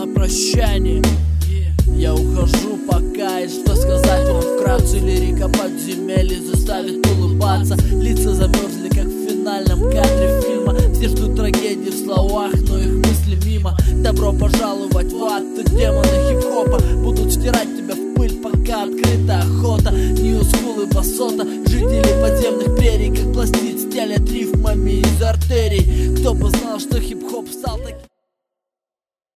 на прощание. Я ухожу пока, и что сказать вам вкратце? Лирика подземелья заставит улыбаться. Лица замерзли, как в финальном кадре фильма. Все ждут трагедии в словах, но их мысли мимо. Добро пожаловать в ад, тут демоны хип-хопа будут стирать тебя в пыль, пока открыта охота. Нью-скул и басота, жители подземных прерий, как пластид стелят рифмами из артерий. Кто бы знал, что хип-хоп стал таким.